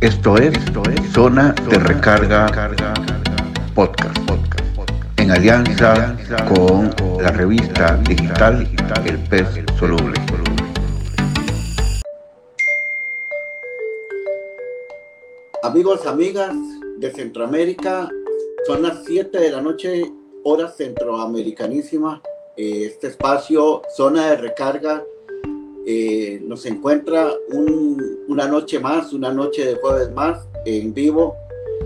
Esto es Zona de Recarga Podcast, en alianza con la revista digital El Pez Soluble. Amigos, amigas de Centroamérica, son las 7 de la noche, hora centroamericanísima. Este espacio, Zona de Recarga, nos encuentra una noche más, una noche de jueves más en vivo.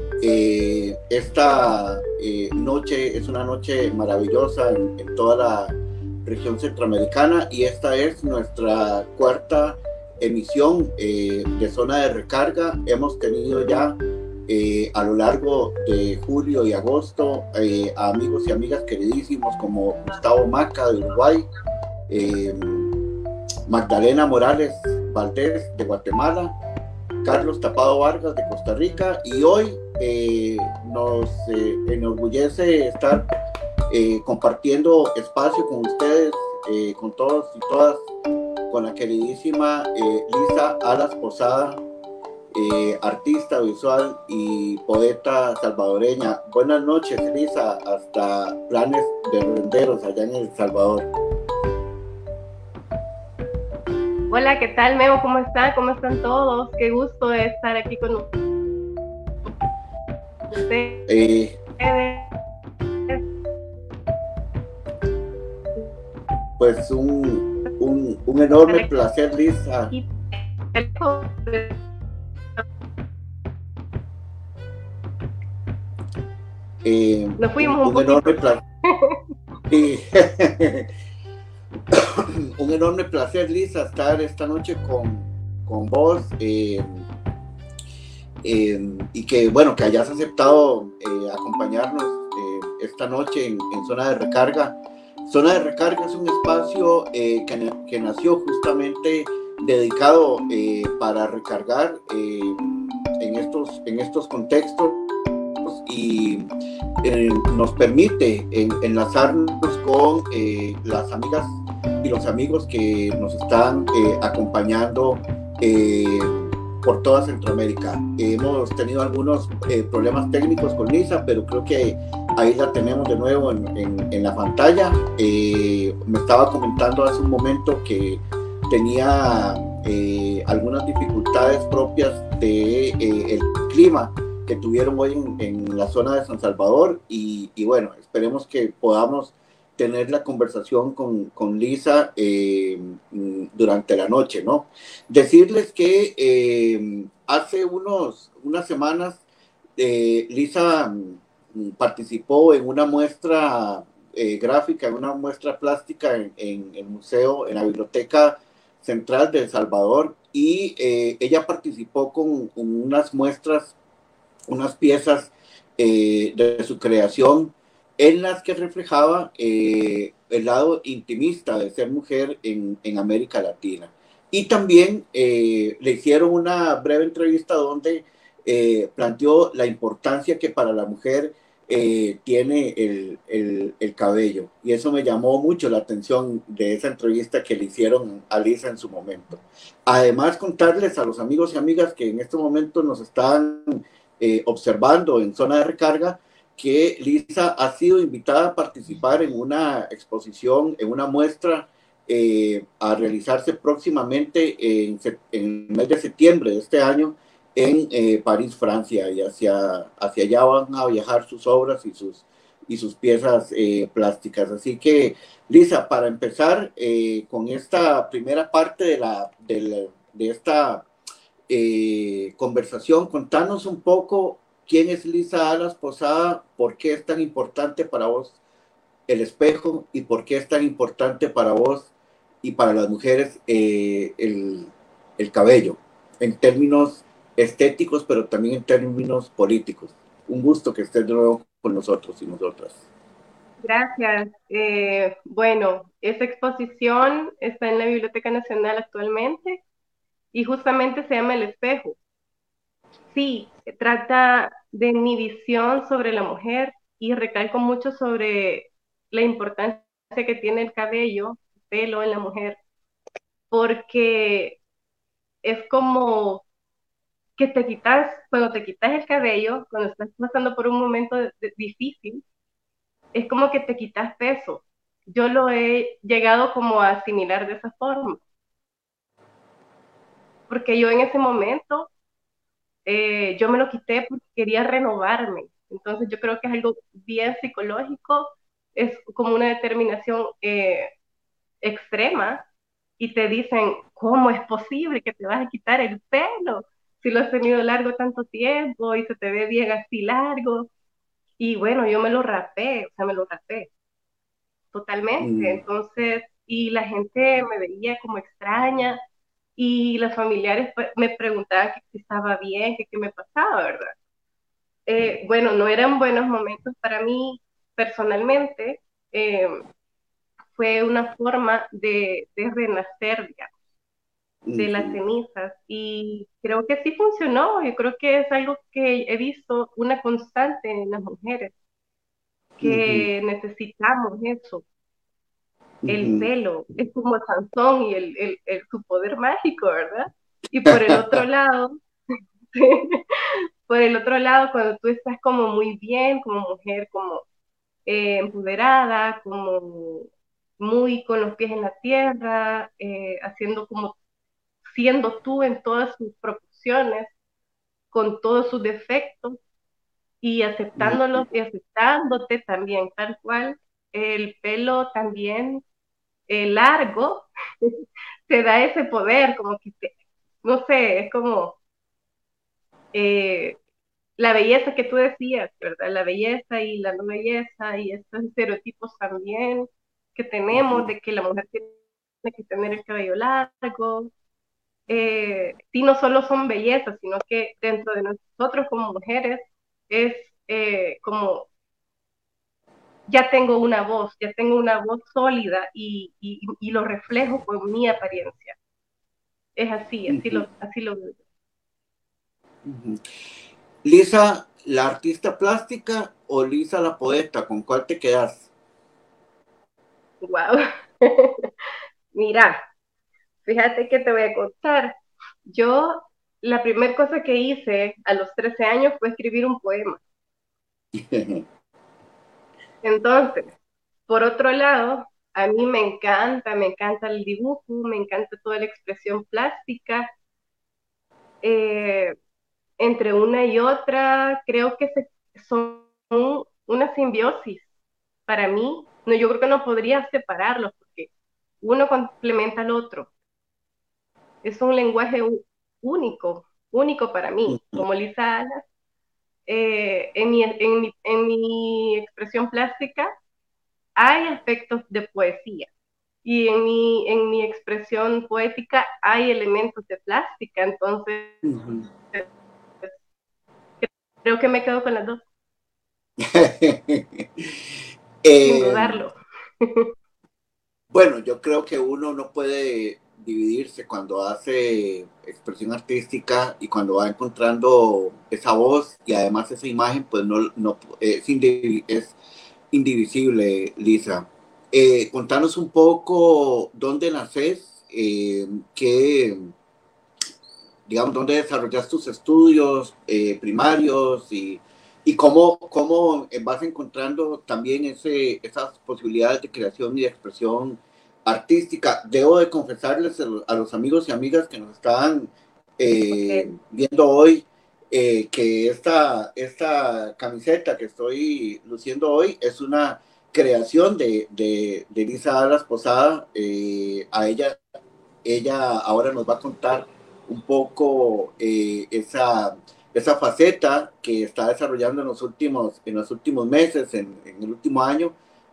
Esta noche es una noche maravillosa en toda la región centroamericana y esta es nuestra cuarta emisión de Zona de Recarga. Hemos tenido ya a lo largo de julio y agosto a amigos y amigas queridísimos como Gustavo Maca de Uruguay, Magdalena Morales Valdés de Guatemala, Carlos Tapado Vargas de Costa Rica, y hoy nos enorgullece estar compartiendo espacio con ustedes, con todos y todas, con la queridísima Lisa Alas Posada, artista visual y poeta salvadoreña. Buenas noches, Lisa, hasta Planes de Renderos allá en El Salvador. Hola, ¿qué tal, Memo? ¿Cómo están? ¿Cómo están todos? Qué gusto de estar aquí con ustedes. Pues un enorme placer, Lisa. Nos fuimos un poquito. Enorme placer. Un enorme placer, Lisa, estar esta noche con vos, y que bueno, que hayas aceptado acompañarnos esta noche en Zona de Recarga. Zona de Recarga es un espacio que nació justamente dedicado para recargar en estos contextos y nos permite enlazarnos con las amigas y los amigos que nos están acompañando por toda Centroamérica. Hemos tenido algunos problemas técnicos con Lisa, pero creo que ahí la tenemos de nuevo en la pantalla. Me estaba comentando hace un momento que tenía algunas dificultades propias del clima que tuvieron hoy en la zona de San Salvador y bueno, esperemos que podamos tener la conversación con Lisa durante la noche, ¿no? Decirles que hace unas semanas Lisa participó en una muestra gráfica, en una muestra plástica en el museo, en la Biblioteca Central de El Salvador, y ella participó con unas muestras, unas piezas de su creación en las que reflejaba el lado intimista de ser mujer en América Latina. Y también le hicieron una breve entrevista donde planteó la importancia que para la mujer tiene el cabello. Y eso me llamó mucho la atención de esa entrevista que le hicieron a Lisa en su momento. Además, contarles a los amigos y amigas que en este momento nos están observando en Zona de Recarga que Lisa ha sido invitada a participar en una exposición, en una muestra a realizarse próximamente en el mes de septiembre de este año en París, Francia, y hacia allá van a viajar sus obras y sus piezas plásticas. Así que, Lisa, para empezar con esta primera parte de esta conversación, contanos un poco quién es Lisa Alas Posada, por qué es tan importante para vos el espejo y por qué es tan importante para vos y para las mujeres el cabello, en términos estéticos, pero también en términos políticos. Un gusto que estés de nuevo con nosotros y nosotras. Gracias. Bueno, esta exposición está en la Biblioteca Nacional actualmente y justamente se llama El Espejo. Sí, trata de mi visión sobre la mujer y recalco mucho sobre la importancia que tiene el cabello, el pelo en la mujer, porque es como que te quitas, cuando te quitas el cabello, cuando estás pasando por un momento difícil, es como que te quitas peso. Yo lo he llegado como a asimilar de esa forma, porque yo en ese momento, yo me lo quité porque quería renovarme. Entonces yo creo que es algo bien psicológico, es como una determinación extrema y te dicen, ¿cómo es posible que te vas a quitar el pelo? Si lo has tenido largo tanto tiempo y se te ve bien así largo. Y bueno, yo me lo rapé, o sea, me lo rapé totalmente. Mm, Entonces, y la gente me veía como extraña y los familiares pues, me preguntaban que si estaba bien, que qué me pasaba, ¿verdad? Bueno, no eran buenos momentos para mí personalmente. eh, Fue una forma de renacer, digamos, de las ujú, cenizas. Y creo que sí funcionó. Yo creo que es algo que he visto una constante en las mujeres, ujú, que necesitamos eso. El ujú. pelo es como Sansón y su poder mágico, ¿verdad? Y por el otro lado, por el otro lado, cuando tú estás como muy bien, como mujer, como empoderada, como muy con los pies en la tierra, haciendo como siendo tú en todas sus proporciones, con todos sus defectos y aceptándolos y aceptándote también, tal cual. El pelo también largo te da ese poder, como que no sé, es como eh, la belleza que tú decías, ¿verdad? La belleza y la no belleza y estos estereotipos también que tenemos de que la mujer tiene que tener el cabello largo. Sí, no solo son bellezas, sino que dentro de nosotros como mujeres es como ya tengo una voz sólida y lo reflejo con mi apariencia. Es así, Ujú, así lo veo. ujú. Lisa, la artista plástica o Lisa la poeta, ¿con cuál te quedas? Wow. Mira, fíjate que te voy a contar. Yo, la primera cosa que hice a los 13 años fue escribir un poema. Entonces, por otro lado, a mí me encanta el dibujo, me encanta toda la expresión plástica. Eh, Entre una y otra, creo que son una simbiosis para mí. No, yo creo que no podría separarlos porque uno complementa al otro. Es un lenguaje único, único para mí. Como Lisa Alas, en mi expresión plástica hay aspectos de poesía y en mi expresión poética hay elementos de plástica, entonces Ujú. creo que me quedo con las dos, sin Eh, dudarlo. bueno, yo creo que uno no puede dividirse cuando hace expresión artística y cuando va encontrando esa voz y además esa imagen, pues no es indivisible, Lisa. Contanos un poco dónde naces, qué, digamos, dónde desarrollas tus estudios primarios y cómo vas encontrando también esas posibilidades de creación y de expresión artística. Debo de confesarles a los amigos y amigas que nos están Okay. viendo hoy que esta camiseta que estoy luciendo hoy es una creación de Lisa Alas Posada. Ella ahora nos va a contar un poco esa faceta que está desarrollando en los últimos meses, en el último año,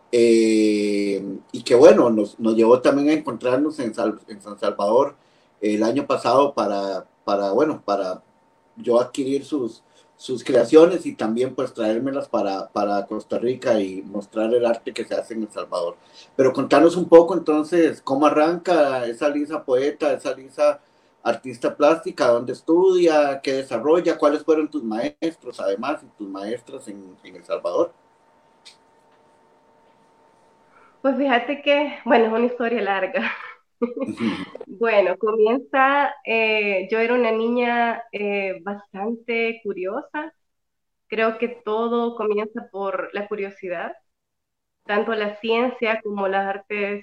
y que bueno, nos llevó también a encontrarnos en San Salvador el año pasado bueno, para yo adquirir sus creaciones y también pues traérmelas para Costa Rica y mostrar el arte que se hace en El Salvador. Pero contanos un poco entonces cómo arranca esa Lisa poeta, esa Lisa artista plástica, dónde estudia, qué desarrolla, cuáles fueron tus maestros además y tus maestras en El Salvador. Pues fíjate que, bueno, es una historia larga. Bueno, comienza, yo era una niña bastante curiosa. Creo que todo comienza por la curiosidad, tanto la ciencia como las artes,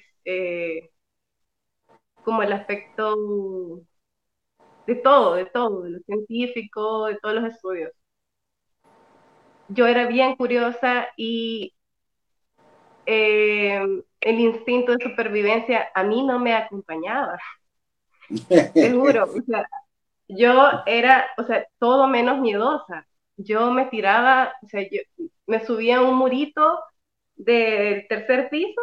como el aspecto de todo, de lo científico, de todos los estudios. Yo era bien curiosa y el instinto de supervivencia a mí no me acompañaba, te juro. O sea, yo era, o sea, todo menos miedosa. Yo me tiraba, o sea, yo me subía a un murito del tercer piso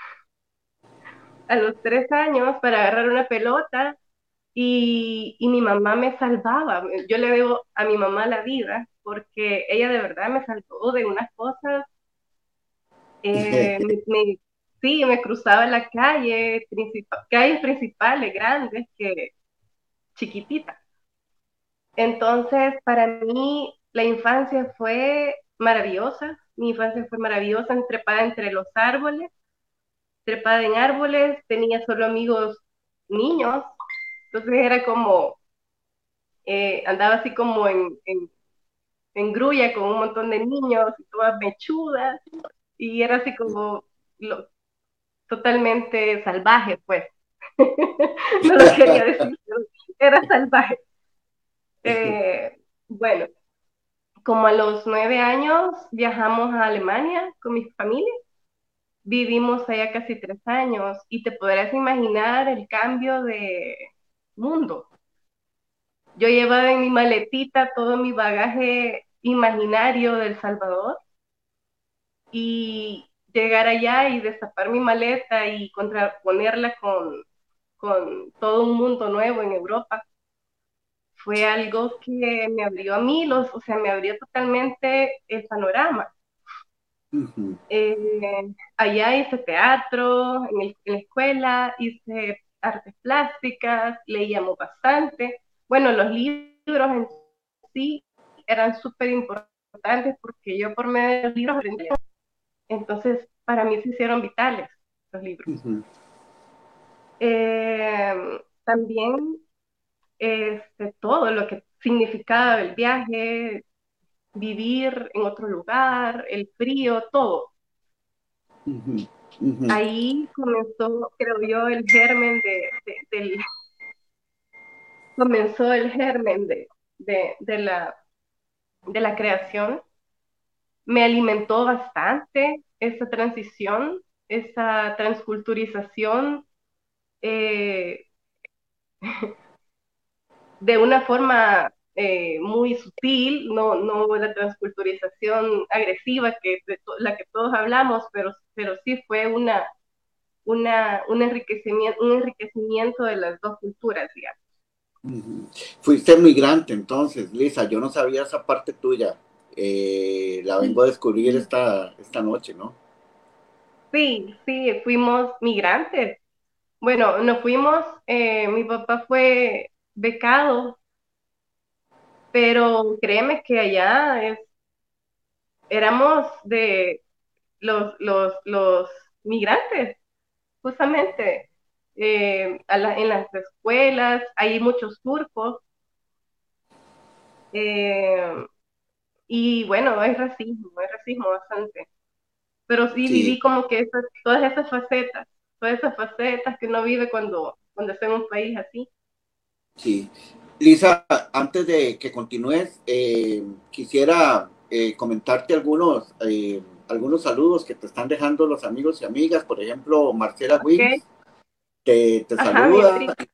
a los 3 años para agarrar una pelota y mi mamá me salvaba. Yo le debo a mi mamá la vida porque ella de verdad me salvó de unas cosas. eh, me, me- sí, me cruzaba la calle, calles principales grandes que chiquititas. Entonces, para mí, la infancia fue maravillosa. Mi infancia fue maravillosa, trepada entre los árboles, trepada en árboles, tenía solo amigos niños. Entonces era como, andaba así como en grulla con un montón de niños y todas mechudas, y era así como totalmente salvaje, pues. No lo quería decir, pero era salvaje. Bueno, como a los 9 años viajamos a Alemania con mi familia, vivimos allá casi 3 años y te podrás imaginar el cambio de mundo. Yo llevaba en mi maletita todo mi bagaje imaginario del Salvador y llegar allá y destapar mi maleta y contraponerla con todo un mundo nuevo en Europa fue algo que me abrió a mí, o sea, me abrió totalmente el panorama. Allá hice teatro en la escuela, hice artes plásticas, leíamos bastante. Bueno, los libros en sí eran súper importantes porque yo por medio de los libros aprendía. Entonces, para mí se hicieron vitales los libros. También todo lo que significaba el viaje, vivir en otro lugar, el frío, todo. Ahí comenzó, creo yo, el germen comenzó el germen de la creación. Me alimentó bastante esa transición, esa transculturización, eh, de una forma muy sutil, no la transculturización agresiva la que todos hablamos, pero sí fue un enriquecimiento de las dos culturas, digamos. Fuiste migrante entonces, Lisa, yo no sabía esa parte tuya. La vengo a descubrir esta noche, ¿no? Sí, sí, fuimos migrantes. Bueno, nos fuimos, mi papá fue becado, pero créeme que allá éramos de los migrantes, justamente. En las escuelas hay muchos turcos, eh, y bueno, hay racismo bastante. Pero sí Sí, viví como que todas esas facetas que uno vive cuando está en un país así. sí. Lisa, antes de que continúes, quisiera comentarte algunos saludos que te están dejando los amigos y amigas. Por ejemplo, Marcela Ok, Wings te ajá, mi saluda. madrina.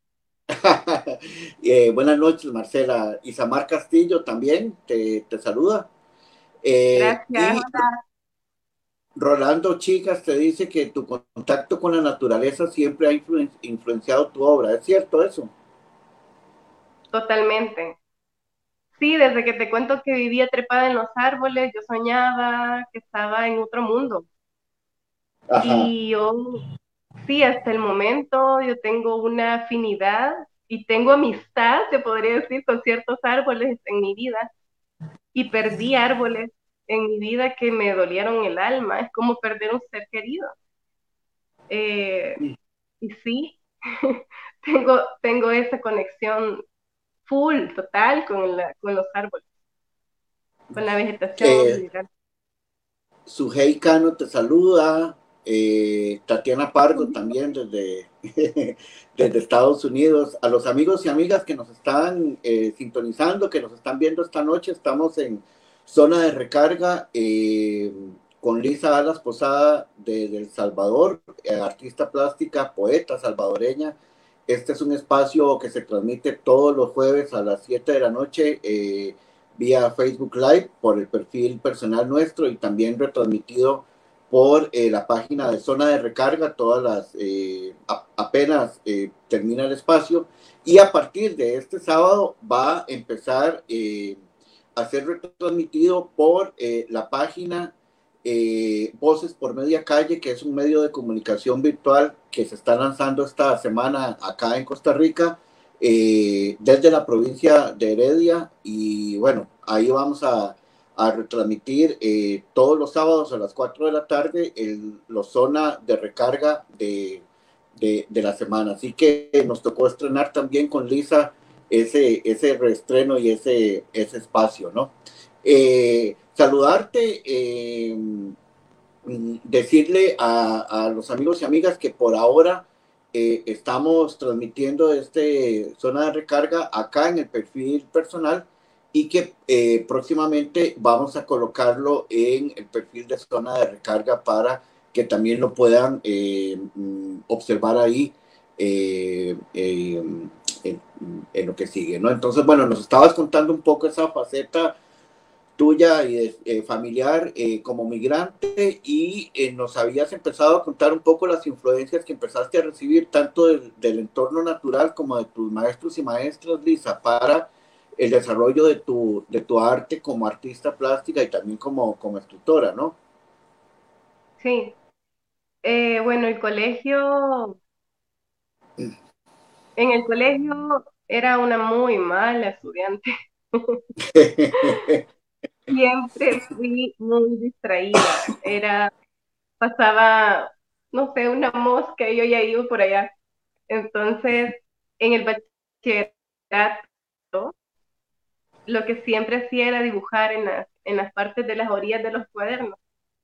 Buenas noches, Marcela. Isamar Castillo también te saluda. Gracias. Y Rolando Chicas te dice que tu contacto con la naturaleza siempre ha influenciado tu obra. ¿Es cierto eso? Totalmente. Sí, desde que te cuento que vivía trepada en los árboles, yo soñaba que estaba en otro mundo. Ajá. Y yo, sí, hasta el momento yo tengo una afinidad y tengo amistad, se podría decir, con ciertos árboles en mi vida. Y perdí árboles en mi vida que me dolieron el alma. Es como perder un ser querido. Eh, y sí. tengo esa conexión full, total, con los árboles, con la vegetación en Eh, general. Sujei Cano te saluda, Tatiana Pardo también desde Estados Unidos. A los amigos y amigas que nos están sintonizando, que nos están viendo esta noche, estamos en Zona de Recarga con Lisa Alas Posada de El Salvador, artista plástica, poeta salvadoreña. Este es un espacio que se transmite todos los jueves a las 7 de la noche. Vía Facebook Live por el perfil personal nuestro y también retransmitido por la página de Zona de Recarga, todas las apenas termina el espacio, y a partir de este sábado va a empezar a ser retransmitido por la página Voces por Media Calle, que es un medio de comunicación virtual que se está lanzando esta semana acá en Costa Rica, desde la provincia de Heredia. Y bueno, ahí vamos a retransmitir todos los sábados a las 4 de la tarde los zona de recarga de la semana. Así que nos tocó estrenar también con Lisa ese reestreno y ese espacio, ¿no? Saludarte, decirle a los amigos y amigas que por ahora estamos transmitiendo este zona de recarga acá en el perfil personal y que próximamente vamos a colocarlo en el perfil de zona de recarga para que también lo puedan observar ahí en, en, lo que sigue, ¿no? Entonces, bueno, nos estabas contando un poco esa faceta tuya y familiar como migrante y nos habías empezado a contar un poco las influencias que empezaste a recibir tanto del entorno natural como de tus maestros y maestras, Lisa, para el desarrollo de tu arte como artista plástica y también como escritora, ¿no? Sí, bueno, en el colegio era una muy mala estudiante. Siempre fui muy distraída. Pasaba, no sé, una mosca y yo ya iba por allá. Entonces, en el bachillerato, lo que siempre hacía era dibujar en las partes de las orillas de los cuadernos.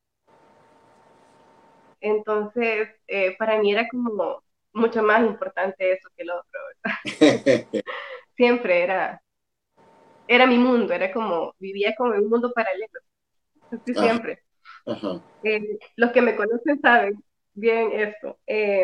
Entonces, para mí era como mucho más importante eso que lo otro, ¿verdad? Siempre era mi mundo, era como, vivía como en un mundo paralelo, así Ajá, siempre. ajá. Los que me conocen saben bien esto.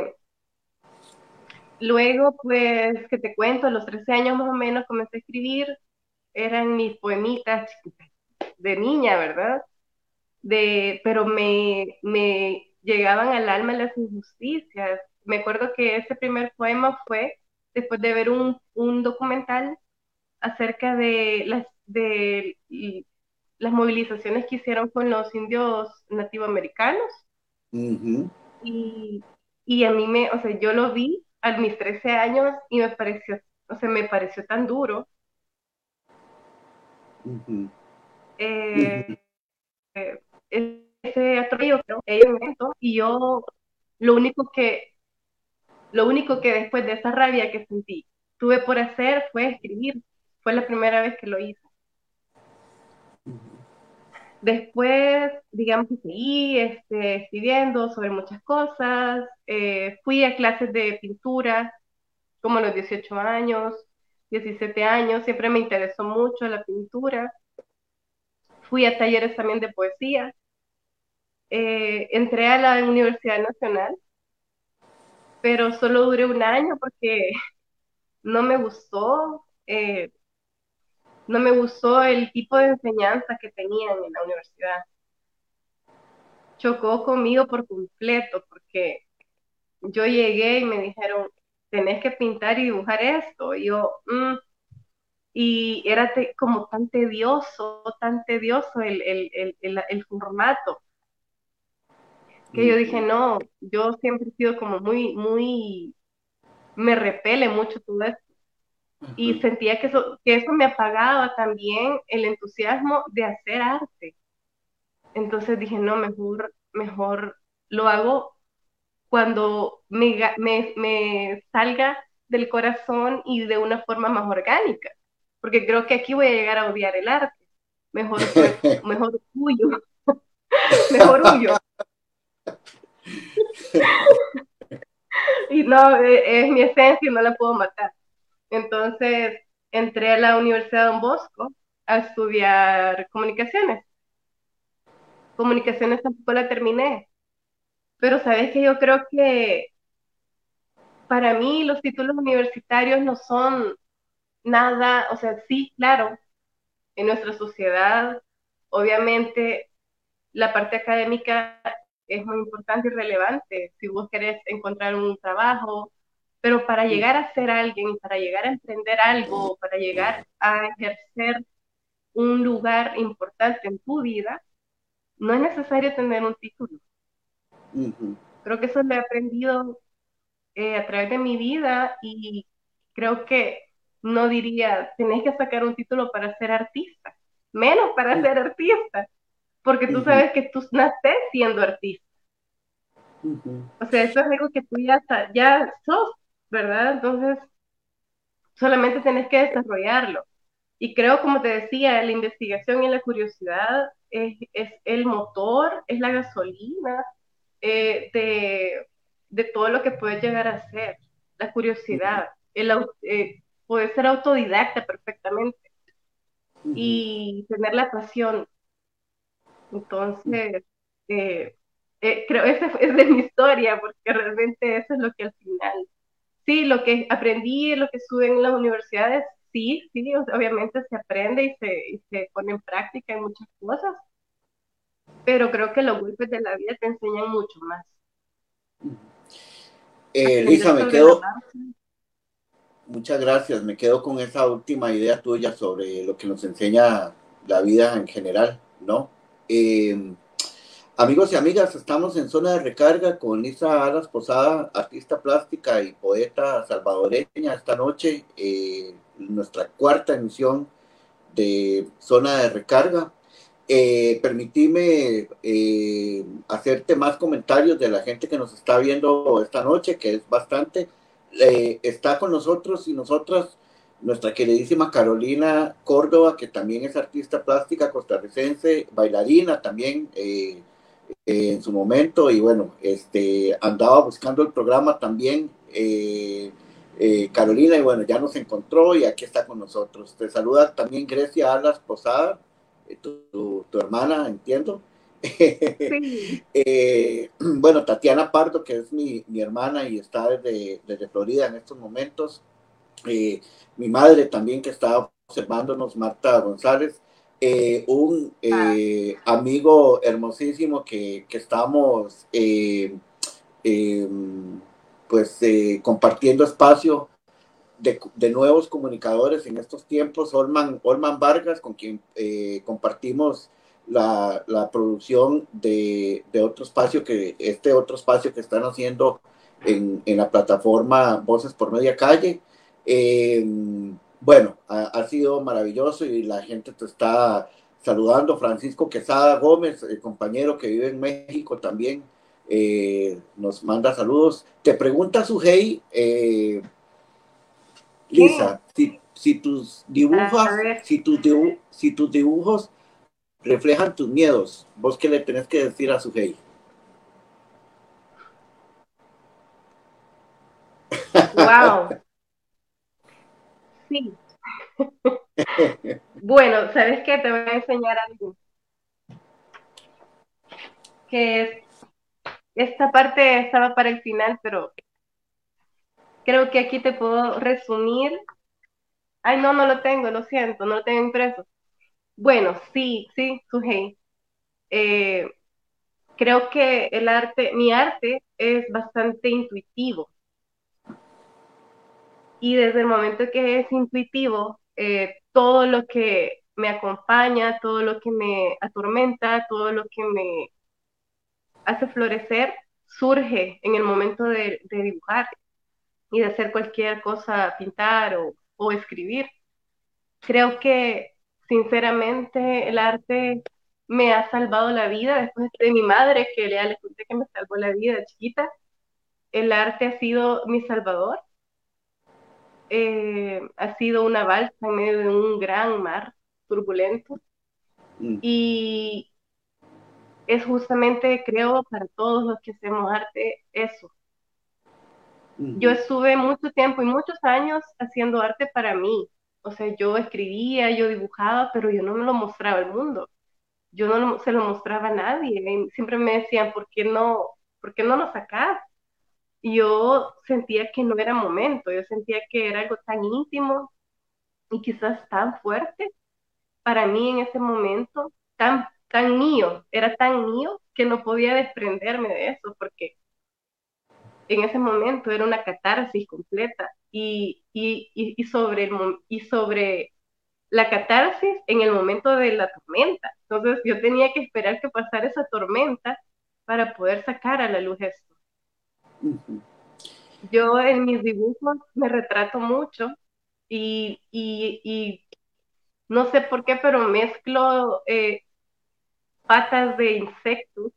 Luego, pues, que te cuento, a los 13 años más o menos comencé a escribir, eran mis poemitas chiquitas, de niña, ¿verdad? Pero me llegaban al alma las injusticias. Me acuerdo que ese primer poema fue después de ver un documental acerca de las movilizaciones que hicieron con los indios nativoamericanos Uh-huh, y, y a mí o sea, yo lo vi a mis 13 años y me pareció, o sea, me pareció tan duro. uh-huh, uh-huh. Eh, Ese atropello, ¿no? Ellos y yo lo único que, lo único que después de esa rabia que sentí tuve por hacer fue escribir. Fue la primera vez que lo hice. Después, digamos que seguí escribiendo sobre muchas cosas. Fui a clases de pintura como a los 18 años, 17 años. Siempre me interesó mucho la pintura. Fui a talleres también de poesía. Entré a la Universidad Nacional, pero solo duré un año porque no me gustó, no me gustó el tipo de enseñanza que tenían en la universidad. Chocó conmigo por completo porque yo llegué y me dijeron, tenés que pintar y dibujar esto. Y yo, y era como tan tedioso el formato, que yo dije, no, yo siempre he sido como me repele mucho todo esto. Y sentía que eso me apagaba también el entusiasmo de hacer arte. Entonces dije, no, mejor lo hago cuando me salga del corazón y de una forma más orgánica, porque creo que aquí voy a llegar a odiar el arte. Mejor huyo, mejor huyo. Y no, es mi esencia y no la puedo matar. Entonces entré a la Universidad de Don Bosco a estudiar comunicaciones. Comunicaciones tampoco la terminé, pero sabes que yo creo que para mí los títulos universitarios no son nada, o sea, sí, claro, en nuestra sociedad, obviamente la parte académica es muy importante y relevante si vos querés encontrar un trabajo, pero para llegar a ser alguien, para llegar a emprender algo, para llegar a ejercer un lugar importante en tu vida, no es necesario tener un título. Creo que eso lo he aprendido a través de mi vida y creo que no diría, tenés que sacar un título para ser artista, menos para ser artista, porque tú sabes que tú naces siendo artista. O sea, eso es algo que tú ya sos, ¿verdad? Entonces, solamente tenés que desarrollarlo. Y creo, como te decía, la investigación y la curiosidad es el motor, es la gasolina eh, de, de todo lo que puedes llegar a ser. La curiosidad, poder ser autodidacta perfectamente y tener la pasión. Entonces, eh, creo esa es de mi historia, porque realmente eso es lo que al final, sí, lo que aprendí, lo que estuve en las universidades, sí, sí, obviamente se aprende y se pone en práctica en muchas cosas, pero creo que los golpes de la vida te enseñan mucho más. Lisa, Aprender sobre la marcha. muchas gracias. Me quedo con esa última idea tuya sobre lo que nos enseña la vida en general, ¿no? Eh, Amigos y amigas, estamos en Zona de Recarga con Lisa Alas Posada, artista plástica y poeta salvadoreña esta noche, nuestra cuarta emisión de Zona de Recarga. Permitime hacerte más comentarios de la gente que nos está viendo esta noche, que es bastante. Está con nosotros y nosotras nuestra queridísima Carolina Córdoba, que también es artista plástica costarricense, bailarina también en su momento, y bueno, andaba buscando el programa también. Carolina, y bueno, ya nos encontró y aquí está con nosotros. Te saluda también Grecia Alas Posada, tu hermana, entiendo. Sí, Bueno, Tatiana Pardo, que es mi hermana y está desde Florida en estos momentos. Mi madre también que está observándonos, Marta González. Un amigo hermosísimo que estamos eh, pues compartiendo espacio de nuevos comunicadores en estos tiempos, Olman Vargas, con quien compartimos la producción de otro espacio otro espacio que están haciendo en la plataforma Voces por Media Calle. Eh, bueno, ha sido maravilloso y la gente te está saludando. Francisco Quesada Gómez, el compañero que vive en México también, nos manda saludos. Te pregunta Sujei, sí, Lisa, si tus a dibujos, ver, si tus dibujos reflejan tus miedos, vos qué le tenés que decir a Sujei. wow, sí. Bueno, ¿sabes qué? Te voy a enseñar algo, que es, esta parte estaba para el final, pero creo que aquí te puedo resumir. Ay, no, no lo tengo, lo siento, no lo tengo impreso. Bueno, sí, sí, Sujei. Eh, Creo que mi arte es bastante intuitivo y desde el momento que es intuitivo, todo lo que me acompaña, todo lo que me atormenta, todo lo que me hace florecer, surge en el momento de dibujar y de hacer cualquier cosa, pintar o escribir. Creo que sinceramente el arte me ha salvado la vida después de mi madre, que ya le conté que me salvó la vida chiquita. el arte ha sido mi salvador, ha sido una balsa en medio de un gran mar turbulento mm, y es justamente, creo, para todos los que hacemos arte, eso. Yo mm, estuve mucho tiempo y muchos años haciendo arte para mí. O sea, yo escribía, yo dibujaba, pero yo no me lo mostraba al mundo. Yo no se lo mostraba a nadie. Y siempre me decían, por qué no lo sacás? Y yo sentía que no era momento, yo sentía que era algo tan íntimo y quizás tan fuerte para mí en ese momento, tan mío, era tan mío que no podía desprenderme de eso, porque en ese momento era una catarsis completa y sobre la catarsis en el momento de la tormenta. Entonces yo tenía que esperar que pasara esa tormenta para poder sacar a la luz esto. mm, Yo en mis dibujos me retrato mucho y no sé por qué, pero mezclo patas de insectos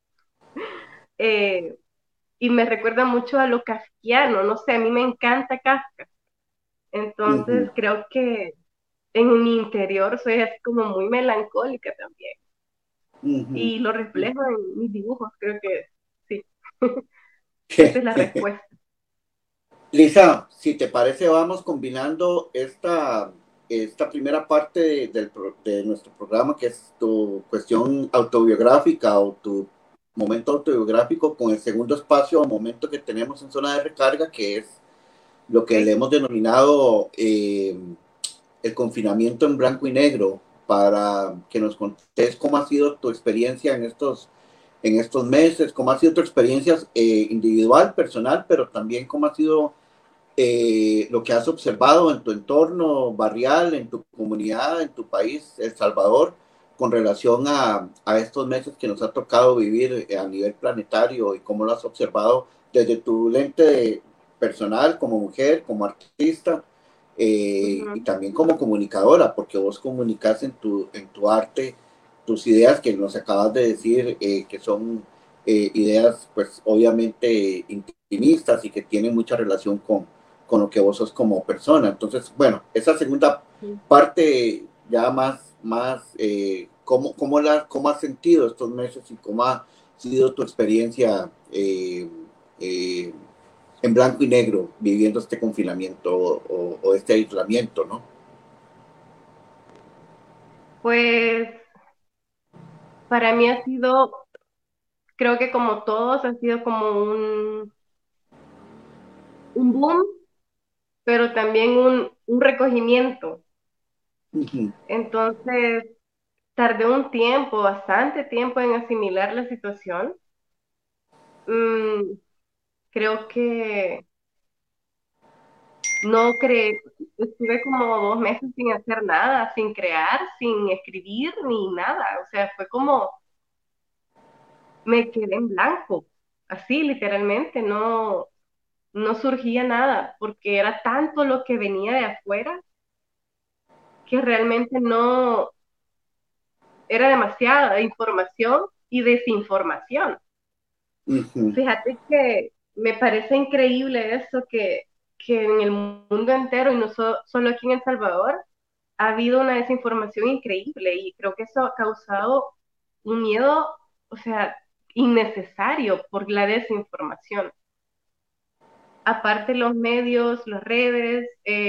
eh, y me recuerda mucho a lo kafkiano, no sé, a mí me encanta Kafka, mm, entonces creo que en mi interior soy así como muy melancólica también mm, y lo mm. reflejo en mis dibujos, creo que sí, esa es la respuesta. Lisa, si te parece, vamos combinando esta primera parte de nuestro programa, que es tu cuestión autobiográfica o tu momento autobiográfico, con el segundo espacio o momento que tenemos en zona de recarga, que es lo que le ¿Okay? hemos denominado el confinamiento en blanco y negro, para que nos contes cómo ha sido tu experiencia en estos meses, cómo ha sido tu experiencia individual, personal, pero también cómo ha sido lo que has observado en tu entorno barrial, en tu comunidad, en tu país, El Salvador, con relación a estos meses que nos ha tocado vivir a nivel planetario y cómo lo has observado desde tu lente personal, como mujer, como artista, y Ujú. también como comunicadora, porque vos comunicas en tu arte tus ideas que nos acabas de decir, que son ideas pues obviamente intimistas y que tienen mucha relación con lo que vos sos como persona. Entonces, bueno, esa segunda parte ya más cómo has sentido estos meses y cómo ha sido tu experiencia eh, en blanco y negro viviendo este confinamiento o este aislamiento, ¿no? Pues para mí ha sido, creo que como todos, ha sido como un boom, pero también un recogimiento. Ujú, Entonces, tardé un tiempo, bastante tiempo en asimilar la situación. Mm, creo que no creé, estuve como 2 meses sin hacer nada, sin crear, sin escribir, ni nada. O sea, fue como, me quedé en blanco, así literalmente, no surgía nada, porque era tanto lo que venía de afuera que realmente no, era demasiada información y desinformación. ujú, Fíjate que me parece increíble eso que en el mundo entero y no solo aquí en El Salvador ha habido una desinformación increíble y creo que eso ha causado un miedo, o sea, innecesario por la desinformación. Aparte los medios, las redes,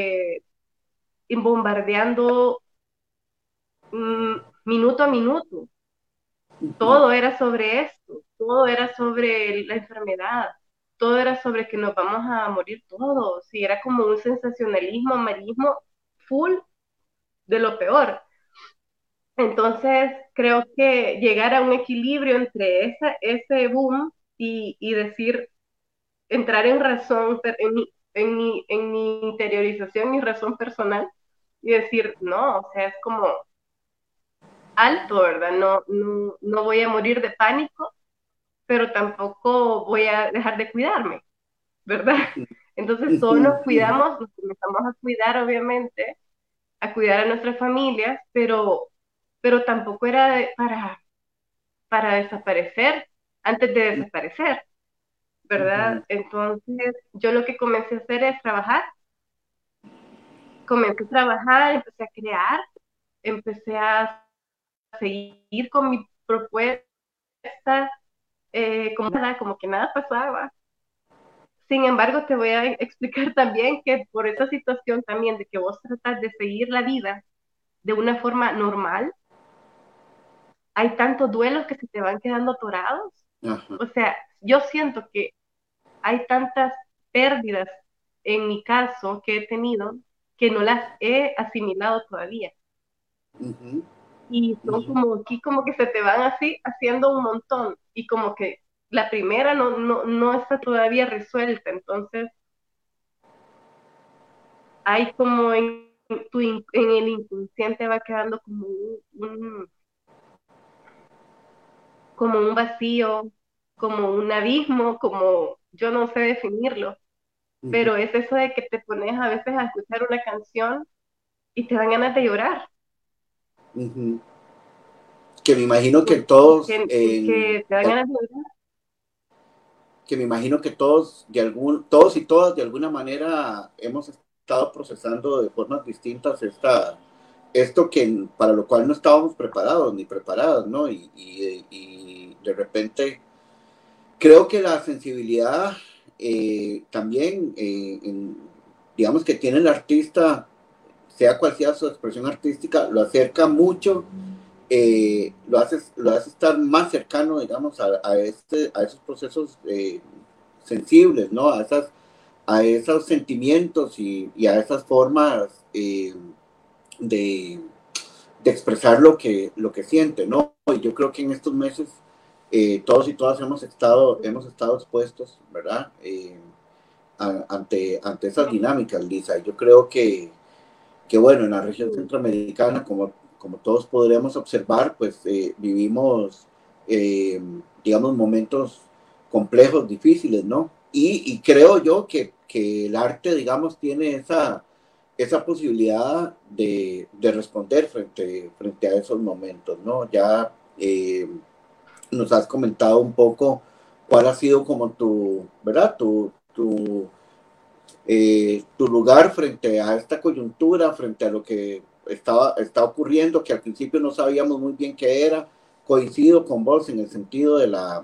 bombardeando mm, minuto a minuto. ujú, Todo era sobre esto, todo era sobre la enfermedad, todo era sobre que nos vamos a morir todos, y era como un sensacionalismo, amarillismo full de lo peor. Entonces, creo que llegar a un equilibrio entre ese boom y decir, entrar en razón, en mi interiorización y razón personal, y decir, no, o sea, es como alto, ¿verdad? No voy a morir de pánico, pero tampoco voy a dejar de cuidarme, ¿verdad? Entonces todos ujú, nos ujú, cuidamos, nos comenzamos a cuidar, obviamente, a cuidar a nuestras familias, pero tampoco era para desaparecer antes de desaparecer, ¿verdad? Entonces, yo lo que comencé a hacer es trabajar. Comencé a trabajar, empecé a crear, empecé a seguir con mi propuesta, como que nada pasaba. Sin embargo, te voy a explicar también que por esa situación también de que vos tratas de seguir la vida de una forma normal, hay tantos duelos que se te van quedando atorados. Ajá. O sea, yo siento que hay tantas pérdidas en mi caso que he tenido que no las he asimilado todavía. Ujú, Y son ujú, como aquí, como que se te van así haciendo un montón. Y como que la primera no está todavía resuelta. Entonces, hay como en el inconsciente va quedando como como un vacío, como un abismo, como yo no sé definirlo, ujú, pero es eso de que te pones a veces a escuchar una canción y te dan ganas de llorar, ujú. Que me imagino que todos porque te dan ganas de llorar. que me imagino que todos y todas de alguna manera hemos estado procesando de formas distintas esto que para lo cual no estábamos preparados ni preparadas, ¿no? Y de repente creo que la sensibilidad también, digamos que tiene el artista, sea cual sea su expresión artística, lo acerca mucho, lo hace estar más cercano, digamos, a esos procesos sensibles, ¿no? A esos sentimientos y a esas formas de, de, expresar lo que siente, ¿no? Y yo creo que en estos meses todos y todas hemos estado expuestos, ¿verdad? Ante esas dinámicas, Lisa. Yo creo que bueno, en la región centroamericana, como todos podremos observar, pues vivimos, eh, digamos, momentos complejos, difíciles, ¿no? Y creo yo que el arte, digamos, tiene esa posibilidad de responder frente a esos momentos, ¿no? Ya nos has comentado un poco cuál ha sido como ¿verdad? Tu lugar frente a esta coyuntura, frente a lo que está ocurriendo, que al principio no sabíamos muy bien qué era. Coincido con vos en el sentido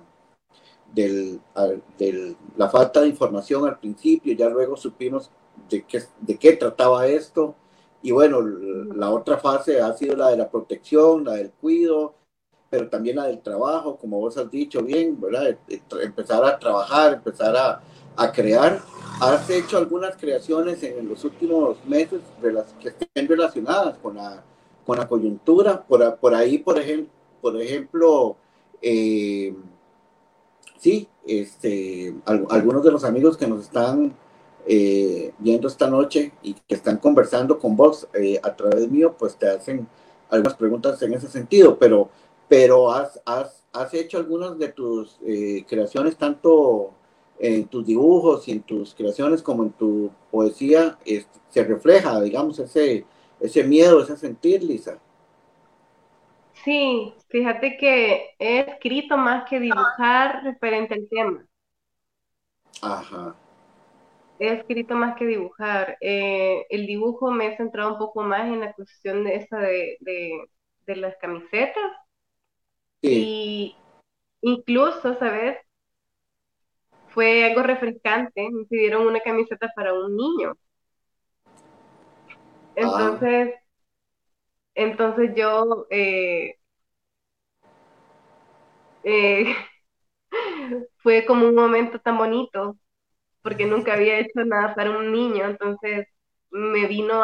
de la falta de información al principio, ya luego supimos de qué trataba esto. Y bueno, la otra fase ha sido la de la protección, la del cuidado, pero también la del trabajo, como vos has dicho bien, ¿verdad? Empezar a trabajar, a crear. Has hecho algunas creaciones en los últimos meses que estén relacionadas con la coyuntura. Por ahí, por ejemplo eh, sí, algunos de los amigos que nos están viendo esta noche y que están conversando con vos a través mío, pues te hacen algunas preguntas en ese sentido, pero has hecho algunas de tus creaciones, tanto en tus dibujos y en tus creaciones como en tu poesía, se refleja, digamos, ese miedo, ese sentir, Lisa. Sí, fíjate que he escrito más que dibujar referente al tema. Ajá. He escrito más que dibujar. El dibujo me he centrado un poco más en la cuestión de esa de las camisetas Sí. y incluso, ¿sabes? Fue algo refrescante. Me pidieron una camiseta para un niño. Ah, Entonces, entonces yo eh, fue como un momento tan bonito porque nunca había hecho nada para un niño. Entonces me vino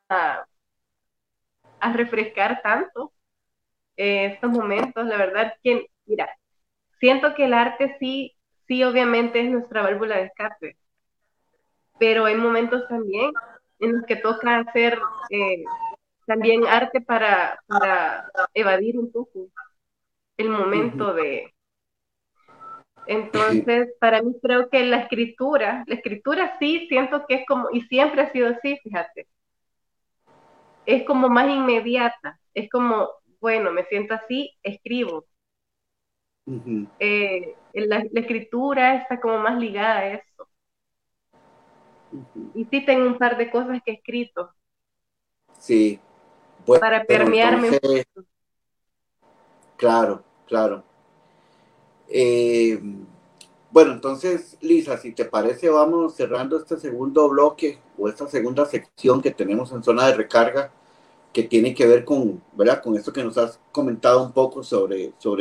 a refrescar tanto estos momentos. La verdad que, mira, siento que el arte sí, sí, obviamente es nuestra válvula de escape, pero hay momentos también en los que toca hacer también arte para evadir un poco el momento de... Entonces, para mí creo que la escritura sí siento que es como, y siempre ha sido así, fíjate, es como más inmediata, es como, bueno, me siento así, escribo, La escritura está como más ligada a eso. Y sí tengo un par de cosas que he escrito Sí, para bueno, permearme un entonces, poco. claro, claro. Eh, bueno, entonces, Lisa, si te parece, vamos cerrando este segundo bloque o esta segunda sección que tenemos en zona de recarga, que tiene que ver con, ¿verdad? Con esto que nos has comentado un poco sobre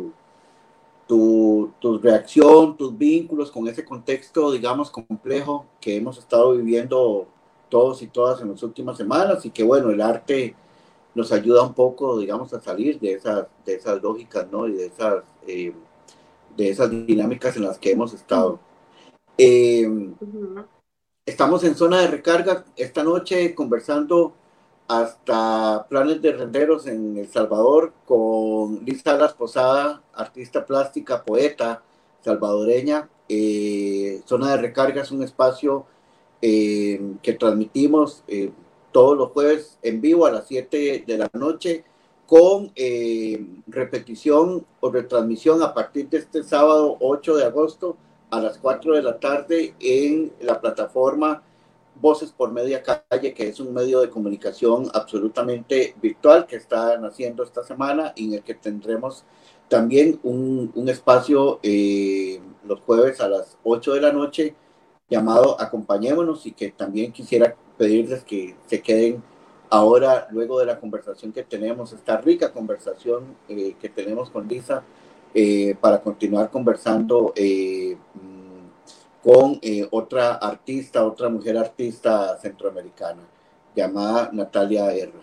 tu reacción, tus vínculos con ese contexto, digamos, complejo que hemos estado viviendo todos y todas en las últimas semanas y que, bueno, el arte nos ayuda un poco, digamos, a salir de esas lógicas, ¿no? Y de esas dinámicas en las que hemos estado. Eh, Ujú. Estamos en zona de recarga esta noche conversando hasta Planes de Renderos en El Salvador con Lisa Salas Posada, artista plástica, poeta salvadoreña. Zona de recarga es un espacio que transmitimos todos los jueves en vivo a las 7 de la noche con repetición o retransmisión a partir de este sábado 8 de agosto a las 4 de la tarde en la plataforma Voces por Media Calle, que es un medio de comunicación absolutamente virtual que está naciendo esta semana y en el que tendremos también un espacio los jueves a las 8 de la noche llamado Acompañémonos y que también quisiera pedirles que se queden ahora, luego de la conversación que tenemos, esta rica conversación que tenemos con Lisa, para continuar conversando con otra artista, otra mujer artista centroamericana, llamada Natalia Erra.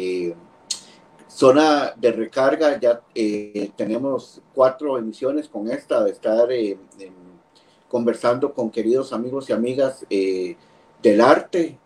Zona de recarga, ya tenemos 4 emisiones con esta, de estar conversando con queridos amigos y amigas del arte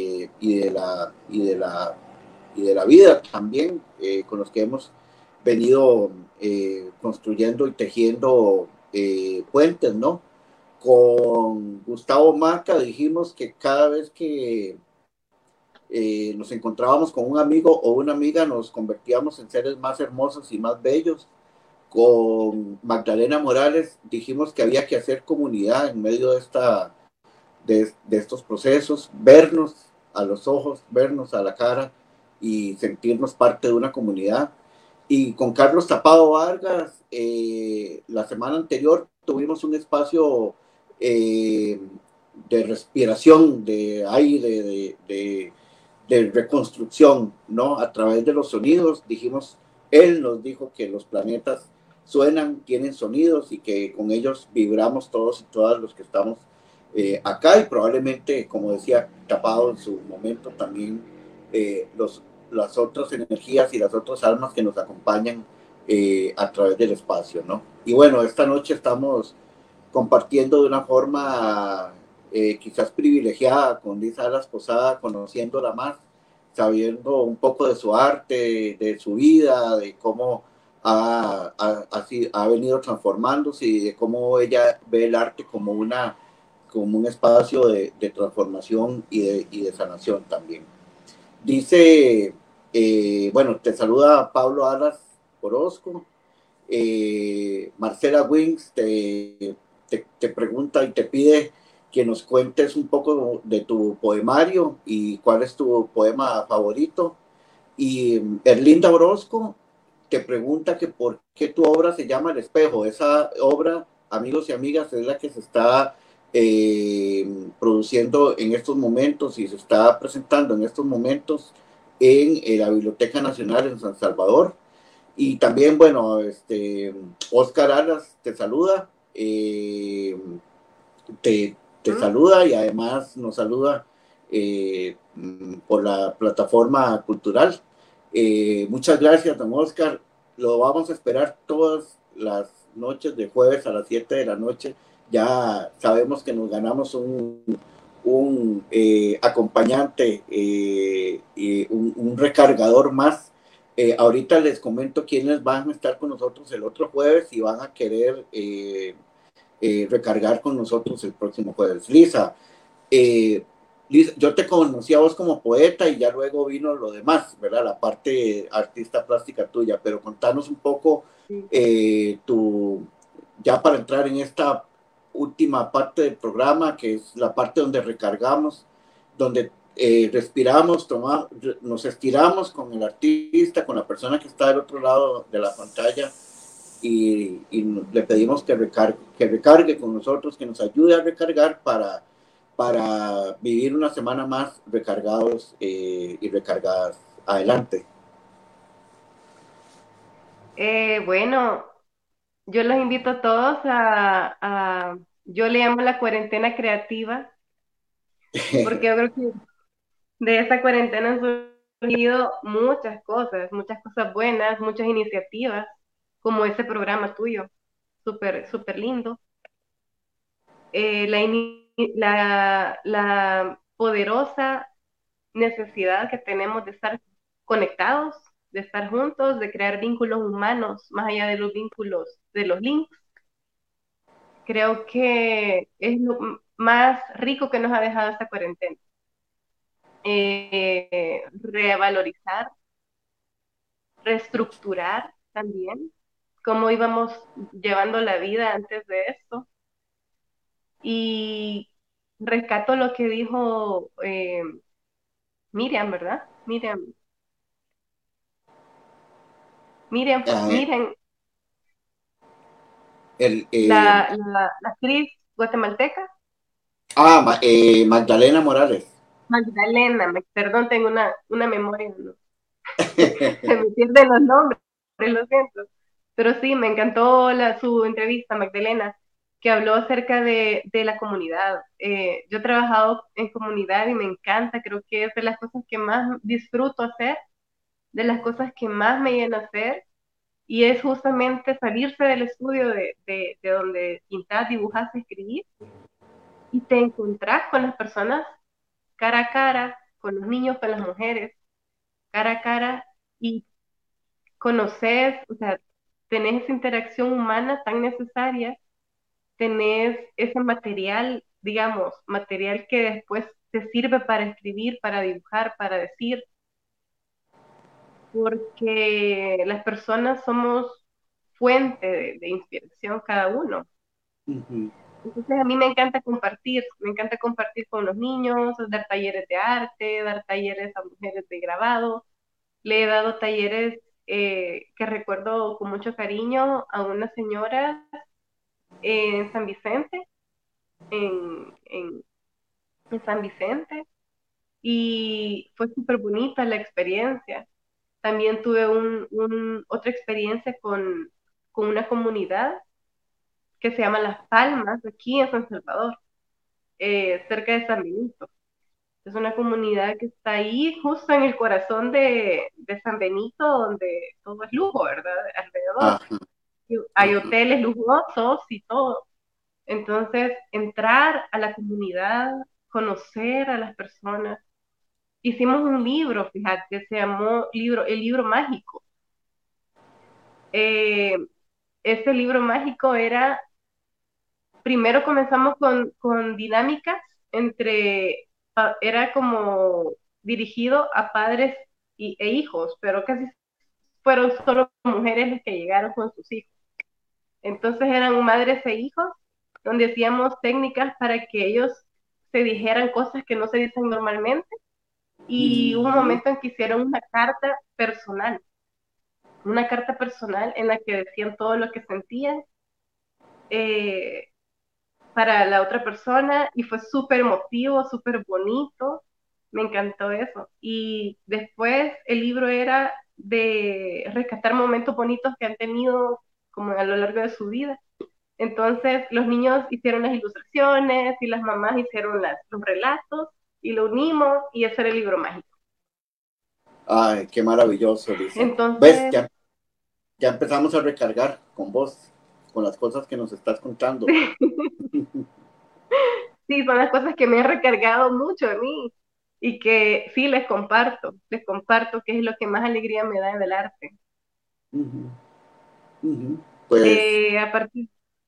y de la vida también, con los que hemos venido construyendo y tejiendo puentes, ¿no? Con Gustavo Maca dijimos que cada vez que nos encontrábamos con un amigo o una amiga, nos convertíamos en seres más hermosos y más bellos. Con Magdalena Morales dijimos que había que hacer comunidad en medio de estos procesos, vernos a los ojos, vernos a la cara y sentirnos parte de una comunidad. Y con Carlos Tapado Vargas, la semana anterior tuvimos un espacio de respiración, de aire, de reconstrucción, ¿no? A través de los sonidos, dijimos, él nos dijo que los planetas suenan, tienen sonidos y que con ellos vibramos todos y todas los que estamos acá y probablemente, como decía, Tapado en su momento también las otras energías y las otras almas que nos acompañan a través del espacio, ¿no? Y bueno, esta noche estamos compartiendo de una forma quizás privilegiada con Lisa Alas Posada, conociéndola más, sabiendo un poco de su arte, de su vida, de cómo ha venido transformándose y de cómo ella ve el arte como un espacio de transformación y de sanación también. Dice, bueno, te saluda Pablo Alas Orozco. Marcela Wings te pregunta y te pide que nos cuentes un poco de tu poemario y cuál es tu poema favorito. Y Erlinda Orozco te pregunta que por qué tu obra se llama El Espejo. Esa obra, amigos y amigas, es la que se está produciendo en estos momentos y se está presentando en estos momentos en la Biblioteca Nacional en San Salvador. Y también, bueno, Oscar Alas te saluda, te saluda y además nos saluda por la plataforma cultural. Muchas gracias, don Oscar. Lo vamos a esperar todas las noches de jueves a las 7 de la noche. Ya sabemos que nos ganamos un acompañante y un recargador más. Ahorita les comento quiénes van a estar con nosotros el otro jueves y van a querer recargar con nosotros el próximo jueves. Lisa, yo te conocí a vos como poeta y ya luego vino lo demás, ¿verdad? La parte artista plástica tuya, pero contanos un poco Ya para entrar en esta última parte del programa, que es la parte donde recargamos, donde respiramos, nos estiramos con el artista, con la persona que está del otro lado de la pantalla, y le pedimos que recargue con nosotros, que nos ayude a recargar para vivir una semana más recargados y recargadas. Adelante. Bueno, yo los invito a todos yo le llamo la cuarentena creativa, porque yo creo que de esa cuarentena han surgido muchas cosas buenas, muchas iniciativas, como ese programa tuyo, súper, súper lindo. La poderosa necesidad que tenemos de estar conectados, de estar juntos, de crear vínculos humanos, más allá de los vínculos de los links. Creo que es lo más rico que nos ha dejado esta cuarentena. Revalorizar, reestructurar también cómo íbamos llevando la vida antes de esto. Y rescato lo que dijo Miriam, ¿verdad? Eh, Miriam, el, la actriz guatemalteca. Magdalena Morales. Magdalena, perdón, tengo una memoria, ¿no? Se me pierden los nombres, lo siento. Pero sí, me encantó su entrevista, Magdalena, que habló acerca de la comunidad. Yo he trabajado en comunidad y me encanta, creo que es de las cosas que más disfruto hacer, de las cosas que más me llena hacer, y es justamente salirse del estudio de donde pintas, dibujas, escribís, y te encontrás con las personas cara a cara, con los niños, con las mujeres, cara a cara, y conoces, o sea, tenés esa interacción humana tan necesaria, tenés ese material, digamos, material que después te sirve para escribir, para dibujar, para decir, porque las personas somos fuente de inspiración cada uno. Uh-huh. Entonces a mí me encanta compartir con los niños, dar talleres de arte, dar talleres a mujeres de grabado. Le he dado talleres que recuerdo con mucho cariño a una señora en San Vicente, en, en, en San Vicente, y fue súper bonita la experiencia. También tuve otra experiencia con una comunidad que se llama Las Palmas, aquí en San Salvador, cerca de San Benito. Es una comunidad que está ahí justo en el corazón de San Benito, donde todo es lujo, ¿verdad? Alrededor. Ajá, Hay ajá. hoteles lujosos y todo. Entonces, entrar a la comunidad, conocer a las personas. Hicimos un libro, fíjate, se llamó El Libro Mágico. Este libro mágico primero comenzamos con dinámicas era como dirigido a padres e hijos, pero casi fueron solo mujeres las que llegaron con sus hijos. Entonces eran madres e hijos, donde hacíamos técnicas para que ellos se dijeran cosas que no se dicen normalmente, y hubo un momento en que hicieron una carta personal en la que decían todo lo que sentían eh, para la otra persona, y fue súper emotivo, súper bonito, me encantó eso. Y después el libro era de rescatar momentos bonitos que han tenido como a lo largo de su vida. Entonces los niños hicieron las ilustraciones y las mamás hicieron los relatos, y lo unimos, y ese era el libro mágico. Ay, qué maravilloso, Lisa. ¿Ves? Entonces, Ya empezamos a recargar con vos, con las cosas que nos estás contando. sí, son las cosas que me han recargado mucho a mí, y que sí les comparto que es lo que más alegría me da del arte. Uh-huh. Uh-huh. Pues, A partir,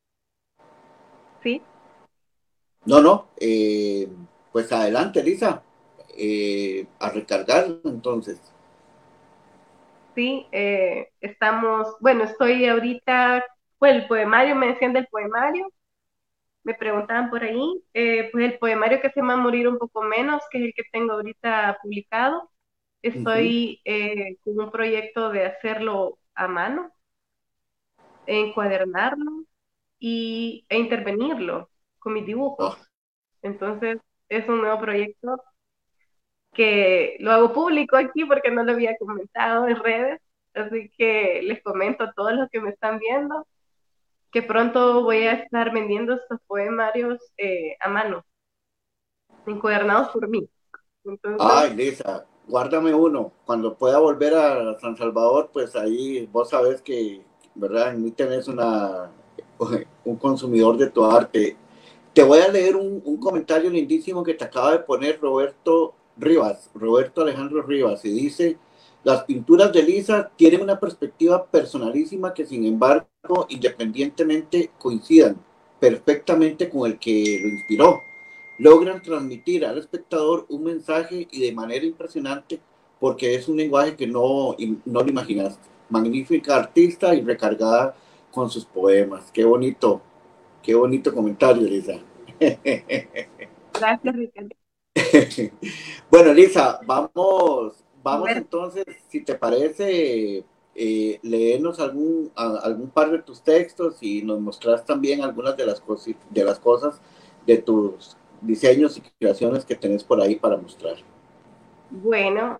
sí, no, pues adelante, Lisa, a recargar entonces. sí, bueno, estoy ahorita, pues el poemario, me decían del poemario, me preguntaban por ahí, pues el poemario que se llama Morir un poco menos, que es el que tengo ahorita publicado. Ujú. Estoy con un proyecto de hacerlo a mano, encuadernarlo e intervenirlo con mis dibujos. Ah, Entonces, es un nuevo proyecto que lo hago público aquí porque no lo había comentado en redes. Así que les comento a todos los que me están viendo que pronto voy a estar vendiendo estos poemarios a mano, encuadernados por mí. Entonces, ay, Lisa, guárdame uno. Cuando pueda volver a San Salvador, pues ahí vos sabés que, ¿verdad? En mí tenés un consumidor de tu arte. Te voy a leer un comentario lindísimo que te acaba de poner Roberto Rivas, Roberto Alejandro Rivas, y dice, las pinturas de Lisa tienen una perspectiva personalísima que sin embargo, independientemente coincidan perfectamente con el que lo inspiró. Logran transmitir al espectador un mensaje y de manera impresionante porque es un lenguaje que no lo imaginaste. Magnífica artista y recargada con sus poemas. Qué bonito comentario, Lisa. gracias, Ricardo. Bueno, Lisa, A vamos ver, entonces, si te parece, leernos algún par de tus textos y nos mostrás también algunas de las cosas de tus diseños y creaciones que tenés por ahí para mostrar. bueno,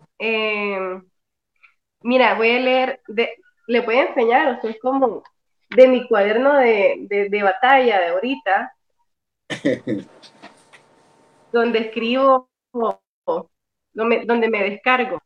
mira, voy a leer, le voy a enseñar, o sea, es como de mi cuaderno de batalla de ahorita, donde escribo, donde me descargo.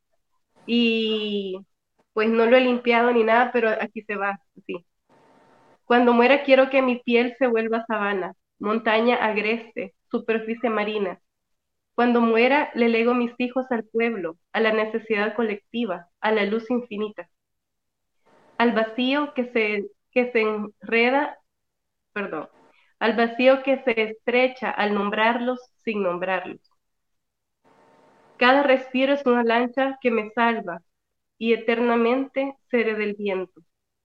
Y pues no lo he limpiado ni nada, pero aquí se va, así. Cuando muera quiero que mi piel se vuelva sabana, montaña agreste, superficie marina. Cuando muera le lego mis hijos al pueblo, a la necesidad colectiva, a la luz infinita, al vacío que se enreda, perdón, al vacío que se estrecha al nombrarlos sin nombrarlos. Cada respiro es una lancha que me salva y eternamente seré del viento.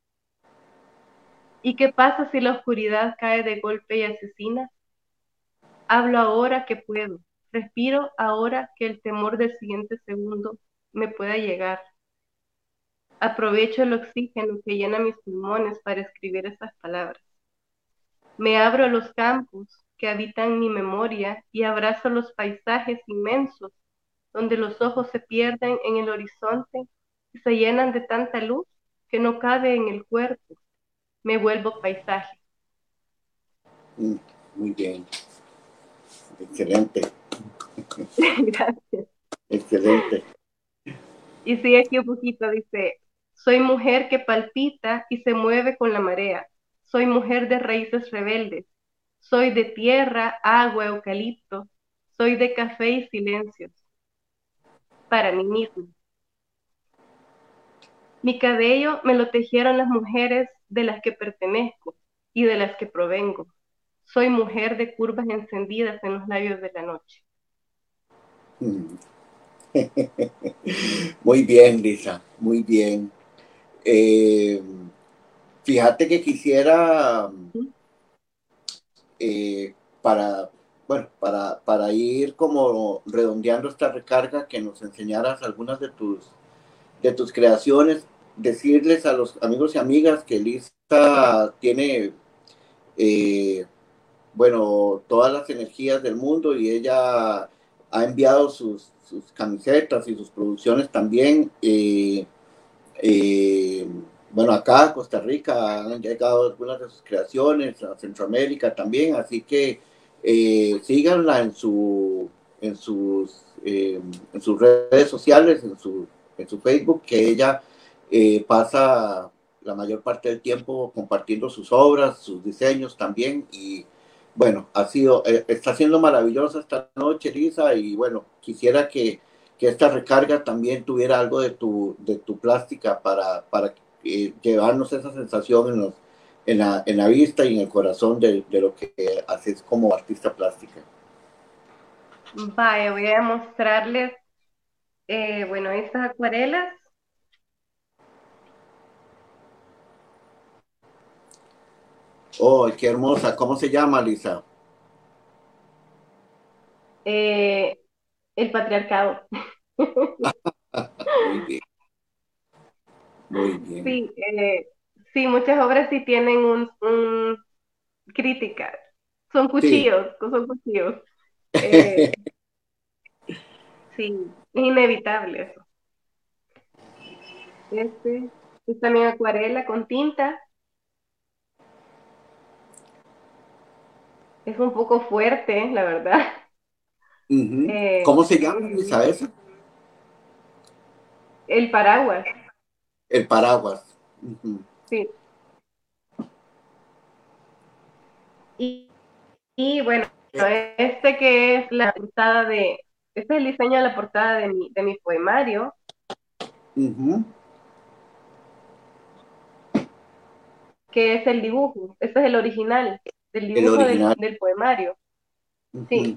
¿Y qué pasa si la oscuridad cae de golpe y asesina? Hablo ahora que puedo, respiro ahora que el temor del siguiente segundo me pueda llegar. Aprovecho el oxígeno que llena mis pulmones para escribir esas palabras. Me abro a los campos que habitan mi memoria y abrazo los paisajes inmensos donde los ojos se pierden en el horizonte y se llenan de tanta luz que no cabe en el cuerpo. Me vuelvo paisaje. Muy bien, excelente, Gracias. excelente. Y sigue aquí un poquito, dice, soy mujer que palpita y se mueve con la marea. Soy mujer de raíces rebeldes. Soy de tierra, agua, eucalipto. Soy de café y silencios. Para mí misma. Mi cabello me lo tejieron las mujeres de las que pertenezco y de las que provengo. Soy mujer de curvas encendidas en los labios de la noche. Muy bien, Lisa, muy bien. Eh, Fíjate que quisiera, eh, para, bueno, para ir como redondeando esta recarga, que nos enseñaras algunas de tus creaciones, decirles a los amigos y amigas que Lisa tiene, eh, bueno, todas las energías del mundo y ella ha enviado sus camisetas y sus producciones también. Eh, bueno, acá a Costa Rica han llegado algunas de sus creaciones, a Centroamérica también, así que síganla en sus redes sociales, en su Facebook, que ella pasa la mayor parte del tiempo compartiendo sus obras, sus diseños también, y bueno, está siendo maravillosa esta noche, Lisa, y bueno, quisiera que esta recarga también tuviera algo de tu plástica para llevarnos esa sensación en la vista y en el corazón de lo que haces como artista plástica. Vaya, voy a mostrarles, bueno, estas acuarelas. Oh, qué hermosa. ¿Cómo se llama, Lisa? Eh, el patriarcado. Muy bien, muy bien. Sí, sí, muchas obras sí tienen crítica. Sí. Son cuchillos. Eh, sí, es inevitable eso. Este es también acuarela con tinta. Es un poco fuerte, la verdad. Ujú. Eh, ¿Cómo se llama, Lisa, esa? el paraguas, El paraguas. Ujú. sí. Y, y bueno, este que es la portada este es el diseño de la portada de mi poemario, Ujú. que es el dibujo. Este es el original del El dibujo original. del poemario. Ujú. Sí.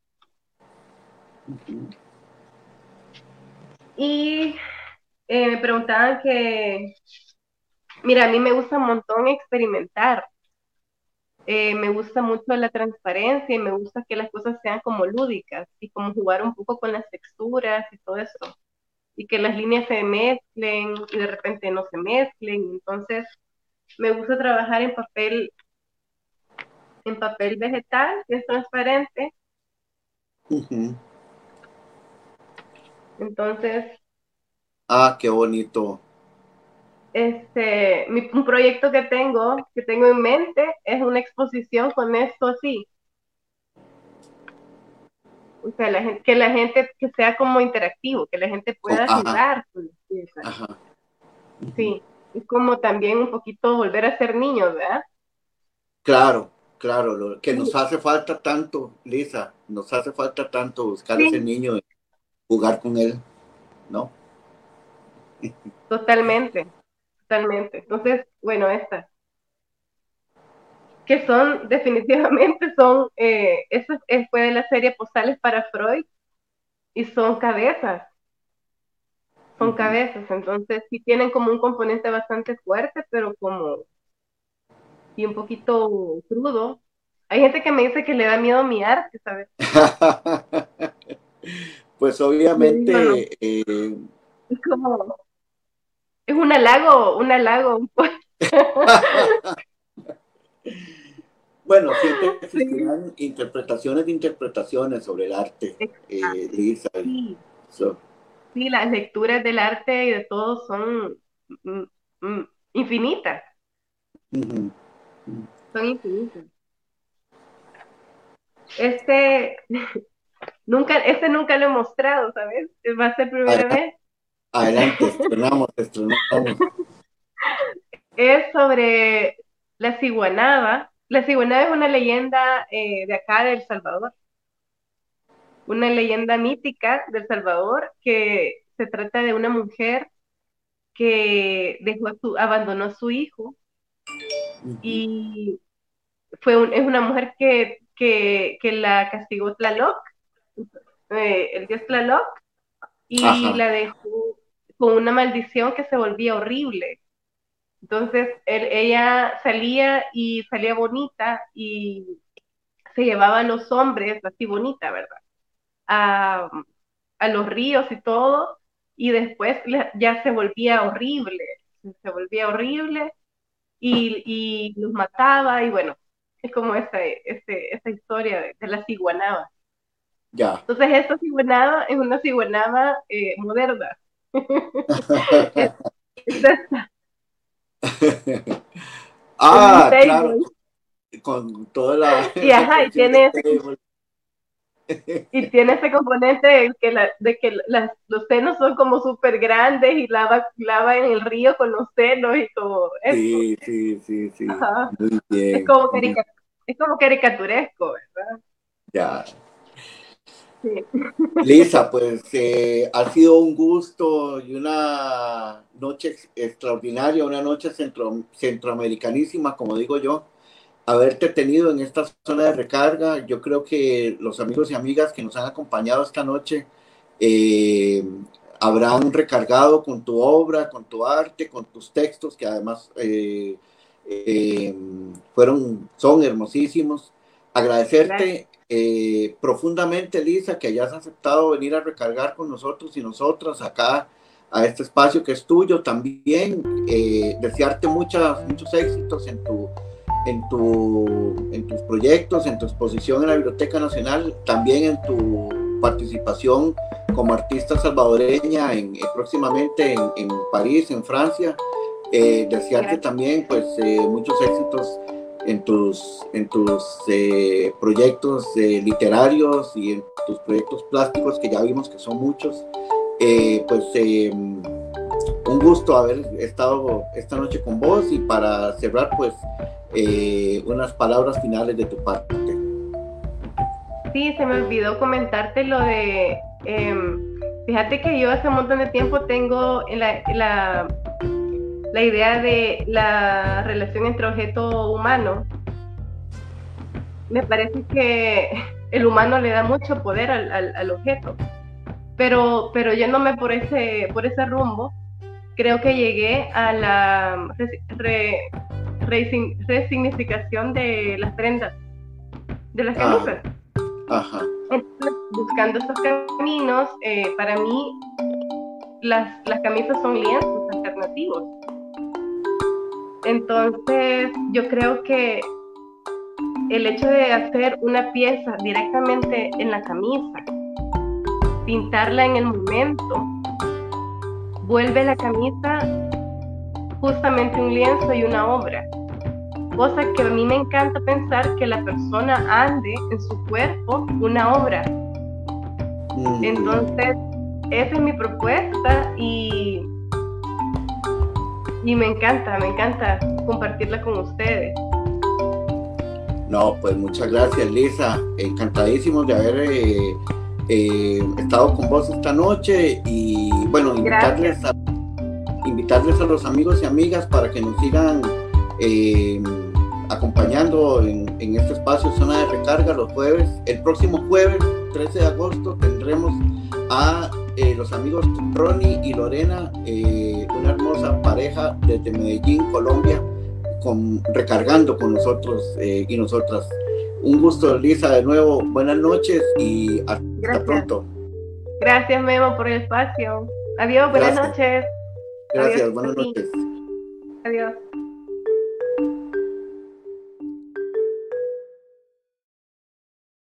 Y me preguntaban mira, a mí me gusta un montón experimentar. Me gusta mucho la transparencia y me gusta que las cosas sean como lúdicas y como jugar un poco con las texturas y todo eso. Y que las líneas se mezclen y de repente no se mezclen. Entonces, me gusta trabajar en papel vegetal, que es transparente. Ujú. Entonces, Ah, qué bonito. un proyecto que tengo en mente, es una exposición con esto así. O sea, que la gente, que sea como interactivo, que la gente pueda Ajá, jugar con las piezas. ajá. Ujú. Sí, es como también un poquito volver a ser niños, ¿verdad? Claro, claro, lo que nos Sí, hace falta tanto, Lisa, nos hace falta tanto buscar ese sí, niño y jugar con él, ¿no? totalmente, totalmente. Entonces, bueno, estas, que son, definitivamente son, fue de la serie Postales para Freud, y son Ujú. cabezas, entonces sí tienen como un componente bastante fuerte, pero como, y un poquito crudo. Hay gente que me dice que le da miedo mi arte, ¿sabes? Pues Yo digo, no, obviamente, es como, es un halago, un poco. bueno, siempre Sí, existirán interpretaciones de interpretaciones sobre el arte, exacto. Lisa. Sí, So, sí, las lecturas del arte y de todo son mm, infinitas, ujú. son infinitas. Este este nunca lo he mostrado, ¿sabes? Va a ser primera Adelante, vez. adelante, estrenamos, estrenamos. Es sobre la ciguanaba. La ciguanaba es una leyenda de acá de El Salvador, una leyenda mítica de El Salvador que se trata de una mujer que abandonó a su hijo Ujú. y es una mujer que la castigó Tlaloc, el dios Tlaloc, y Ajá, la dejó con una maldición que se volvía horrible. Entonces ella salía y salía bonita y se llevaba a los hombres así bonita, ¿verdad? A, a los ríos y todo, y después ya se volvía horrible y los mataba, y bueno, es como esta historia de la ciguanaba. ya. Entonces, esta ciguanaba es una ciguanaba moderna. Es, es esta, es un Ah, claro, table, con toda la y ajá, referencia de table. y tiene ese componente de que los senos son como súper grandes y lava en el río con los senos y como eso. Sí, sí, sí, sí. Ajá. Muy Es bien. como, es como caricaturesco, ¿verdad? Ya. Sí. Lisa, pues ha sido un gusto y una noche extraordinaria, una noche centroamericanísima, como digo yo, haberte tenido en esta zona de recarga. Yo creo que los amigos y amigas que nos han acompañado esta noche eh, habrán recargado con tu obra, con tu arte, con tus textos, que además son hermosísimos. Agradecerte profundamente, Lisa, que hayas aceptado venir a recargar con nosotros y nosotras acá a este espacio que es tuyo. También desearte muchos éxitos en tus proyectos, en tu exposición en la Biblioteca Nacional, también en tu participación como artista salvadoreña próximamente en París, en Francia. Desearte también pues muchos éxitos en tus proyectos literarios y en tus proyectos plásticos, que ya vimos que son muchos. Un gusto haber estado esta noche con vos, y para cerrar pues unas palabras finales de tu parte. Sí, se me olvidó comentarte lo de fíjate que yo hace un montón de tiempo tengo la idea de la relación entre objeto humano. Me parece que el humano le da mucho poder al objeto, pero yéndome por ese rumbo, creo que llegué a la resignificación de las prendas, de las camisas. Ajá. Entonces, buscando estos caminos, para mí las camisas son lienzos alternativos. Entonces yo creo que el hecho de hacer una pieza directamente en la camisa, pintarla en el momento, vuelve la camisa justamente un lienzo y una obra. Cosa que a mí me encanta pensar, que la persona ande en su cuerpo una obra. Entonces, esa es mi propuesta y me encanta compartirla con ustedes. No, pues muchas gracias, Lisa. Encantadísimos de haber estado con vos esta noche, y bueno, invitarles a los amigos y amigas para que nos sigan acompañando en este espacio Zona de Recarga los jueves. El próximo jueves 13 de agosto tendremos a los amigos Ronnie y Lorena, una hermosa pareja desde Medellín, Colombia, recargando con nosotros y nosotras. Un gusto, Lisa, de nuevo. Buenas noches y hasta pronto. Gracias, Memo, por el espacio. Adiós, buenas noches. Gracias, Adiós, buenas noches. Adiós.